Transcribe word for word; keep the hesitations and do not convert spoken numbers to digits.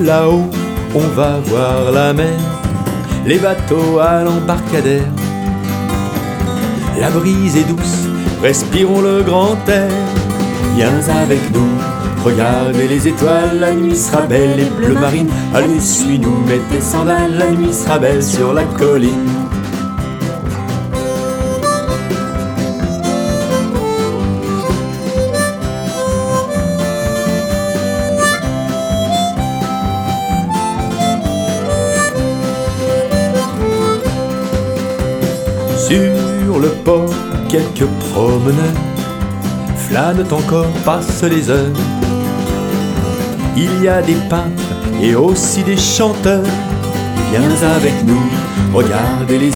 là-haut, on va voir la mer, les bateaux à l'embarcadère. La brise est douce, respirons le grand air. Viens avec nous, regardez les étoiles, la nuit sera belle et bleu marine. Allez, suis-nous, mets tes sandales, la nuit sera belle sur la colline. Sur le port, quelques promeneurs flânent encore, passent les heures. Il y a des peintres et aussi des chanteurs. Viens avec nous, regardez les